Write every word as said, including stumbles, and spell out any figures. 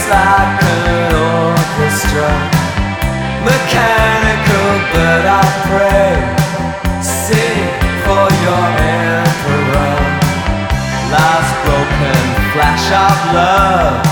like an orchestra, mechanical but I pray. Sing for your emperor, last broken flash of love.